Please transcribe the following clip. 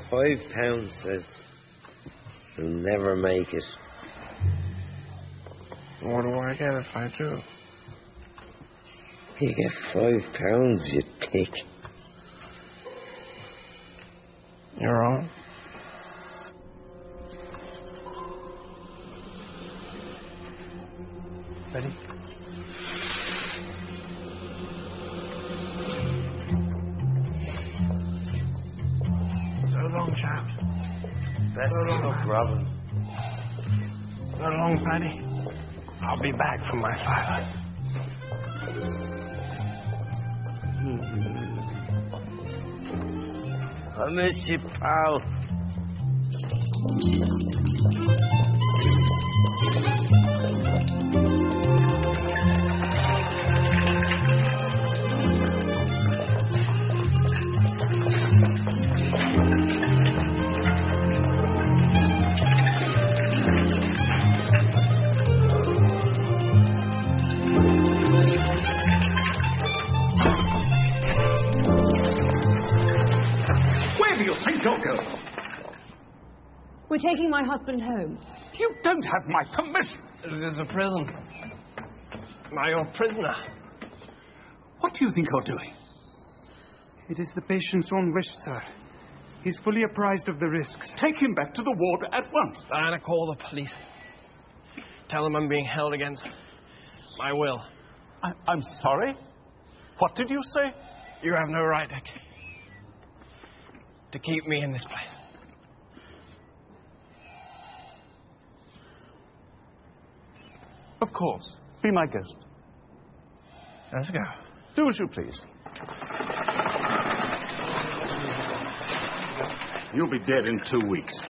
£5, says you'll never make it. What do I get if I do? You get £5, you dick. You're on? Ready? So long, chap. Best of luck, Robin. So long, Paddy. I'll be back for my father. I miss you, pal. We're taking my husband home. You don't have my permission. There's a prison. My old prisoner. What do you think you're doing? It is the patient's own wish, sir. He's fully apprised of the risks. Take him back to the ward at once. Diana, call the police. Tell them I'm being held against my will. I'm sorry? What did you say? You have no right to keep me in this place. Of course. Be my guest. Let's go. Do as you please. You'll be dead in 2 weeks.